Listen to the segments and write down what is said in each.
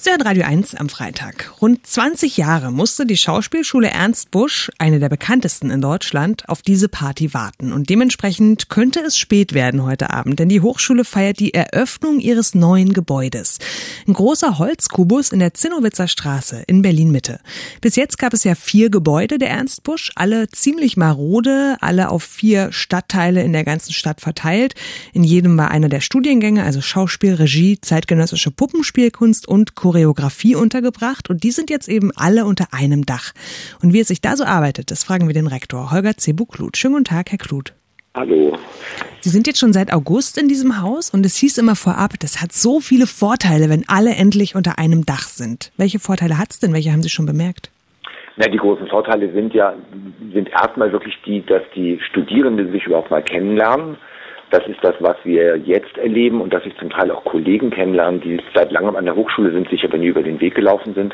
Sie hört Radio 1 am Freitag. Rund 20 Jahre musste die Schauspielschule Ernst Busch, eine der bekanntesten in Deutschland, auf diese Party warten. Und dementsprechend könnte es spät werden heute Abend, denn die Hochschule feiert die Eröffnung ihres neuen Gebäudes. Ein großer Holzkubus in der Zinnowitzer Straße in Berlin-Mitte. Bis jetzt gab es ja 4 Gebäude der Ernst Busch, alle ziemlich marode, alle auf 4 Stadtteile in der ganzen Stadt verteilt. In jedem war einer der Studiengänge, also Schauspiel, Regie, zeitgenössische Puppenspielkunst und Choreografie untergebracht, und die sind jetzt eben alle unter einem Dach. Und wie es sich da so arbeitet, das fragen wir den Rektor Holger Zebo-Kluth. Schönen guten Tag, Herr Kluth. Hallo. Sie sind jetzt schon seit August in diesem Haus und es hieß immer vorab, das hat so viele Vorteile, wenn alle endlich unter einem Dach sind. Welche Vorteile hat es denn? Welche haben Sie schon bemerkt? Na, die großen Vorteile sind erstmal wirklich die, dass die Studierenden sich überhaupt mal kennenlernen. Das ist das, was wir jetzt erleben, und dass ich zum Teil auch Kollegen kennenlernen, die seit langem an der Hochschule sind, sich aber nie über den Weg gelaufen sind.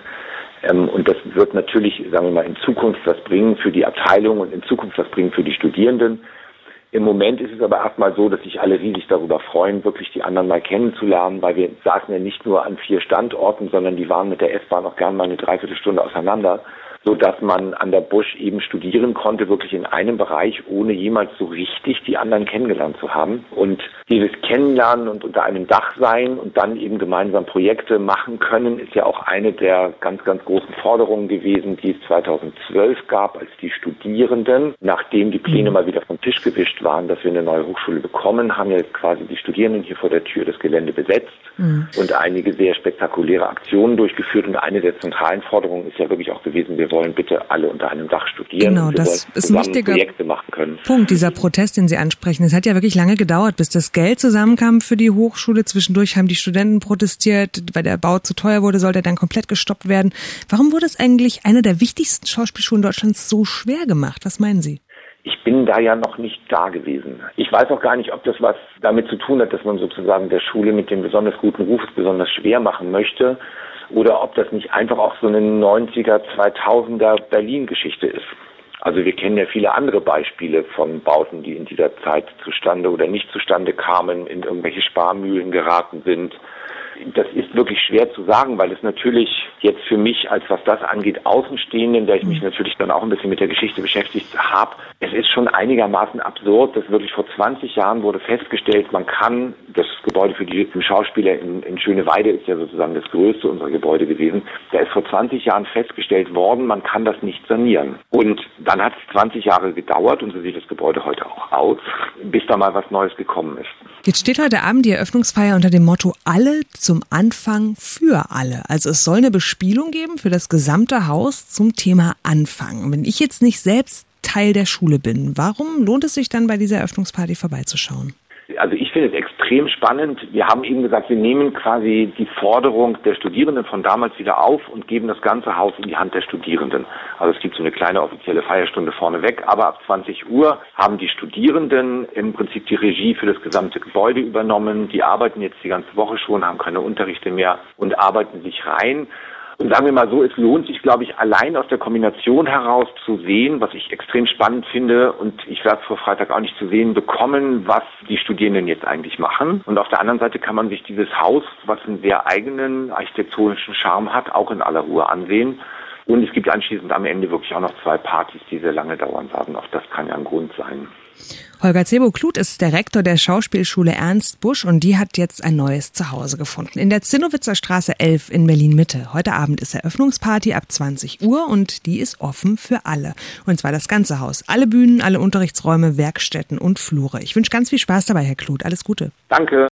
Und das wird natürlich, sagen wir mal, in Zukunft was bringen für die Abteilung und in Zukunft was bringen für die Studierenden. Im Moment ist es aber erstmal so, dass sich alle riesig darüber freuen, wirklich die anderen mal kennenzulernen, weil wir saßen ja nicht nur an 4 Standorten, sondern die waren mit der S-Bahn auch gern mal eine Dreiviertelstunde auseinander, so dass man an der Busch eben studieren konnte, wirklich in einem Bereich, ohne jemals so richtig die anderen kennengelernt zu haben. Und dieses Kennenlernen und unter einem Dach sein und dann eben gemeinsam Projekte machen können, ist ja auch eine der ganz, ganz großen Forderungen gewesen, die es 2012 gab, als die Studierenden, nachdem die Pläne mal wieder vom Tisch gewischt waren, dass wir eine neue Hochschule bekommen, haben ja quasi die Studierenden hier vor der Tür das Gelände besetzt und einige sehr spektakuläre Aktionen durchgeführt. Und eine der zentralen Forderungen ist ja wirklich auch gewesen, wir wollen bitte alle unter einem Dach studieren. Genau, und wir das ist ein wichtiger Projekte machen können. Punkt, dieser Protest, den Sie ansprechen. Es hat ja wirklich lange gedauert, bis das Geld zusammenkam für die Hochschule. Zwischendurch haben die Studenten protestiert, weil der Bau zu teuer wurde, sollte er dann komplett gestoppt werden. Warum wurde es eigentlich einer der wichtigsten Schauspielschulen Deutschlands so schwer gemacht? Was meinen Sie? Ich bin da ja noch nicht da gewesen. Ich weiß auch gar nicht, ob das was damit zu tun hat, dass man sozusagen der Schule mit dem besonders guten Ruf es besonders schwer machen möchte, oder ob das nicht einfach auch so eine 90er, 2000er Berlin-Geschichte ist. Also wir kennen ja viele andere Beispiele von Bauten, die in dieser Zeit zustande oder nicht zustande kamen, in irgendwelche Sparmühlen geraten sind. Das ist wirklich schwer zu sagen, weil es natürlich jetzt für mich, als was das angeht, Außenstehenden, der ich mich natürlich dann auch ein bisschen mit der Geschichte beschäftigt habe, es ist schon einigermaßen absurd, dass wirklich vor 20 Jahren wurde festgestellt, man kann, das Gebäude für die Schauspieler in Schöneweide ist ja sozusagen das größte unserer Gebäude gewesen, da ist vor 20 Jahren festgestellt worden, man kann das nicht sanieren. Und dann hat es 20 Jahre gedauert, und so sieht das Gebäude heute auch aus, bis da mal was Neues gekommen ist. Jetzt steht heute Abend die Eröffnungsfeier unter dem Motto Alle zum Anfang für alle. Also es soll eine Bespielung geben für das gesamte Haus zum Thema Anfang. Wenn ich jetzt nicht selbst Teil der Schule bin, warum lohnt es sich dann bei dieser Eröffnungsparty vorbeizuschauen? Also ich finde es extrem spannend. Wir haben eben gesagt, wir nehmen quasi die Forderung der Studierenden von damals wieder auf und geben das ganze Haus in die Hand der Studierenden. Also es gibt so eine kleine offizielle Feierstunde vorneweg, aber ab 20 Uhr haben die Studierenden im Prinzip die Regie für das gesamte Gebäude übernommen. Die arbeiten jetzt die ganze Woche schon, haben keine Unterrichte mehr und arbeiten sich rein. Und sagen wir mal so, es lohnt sich, glaube ich, allein aus der Kombination heraus zu sehen, was ich extrem spannend finde, und ich werde es vor Freitag auch nicht zu sehen bekommen, was die Studierenden jetzt eigentlich machen. Und auf der anderen Seite kann man sich dieses Haus, was einen sehr eigenen architektonischen Charme hat, auch in aller Ruhe ansehen. Und es gibt anschließend am Ende wirklich auch noch 2 Partys, die sehr lange dauern werden. Auch das kann ja ein Grund sein. Holger Zebo-Kluth ist der Rektor der Schauspielschule Ernst Busch, und die hat jetzt ein neues Zuhause gefunden. In der Zinnowitzer Straße 11 in Berlin-Mitte. Heute Abend ist Eröffnungsparty ab 20 Uhr und die ist offen für alle. Und zwar das ganze Haus. Alle Bühnen, alle Unterrichtsräume, Werkstätten und Flure. Ich wünsche ganz viel Spaß dabei, Herr Kluth. Alles Gute. Danke.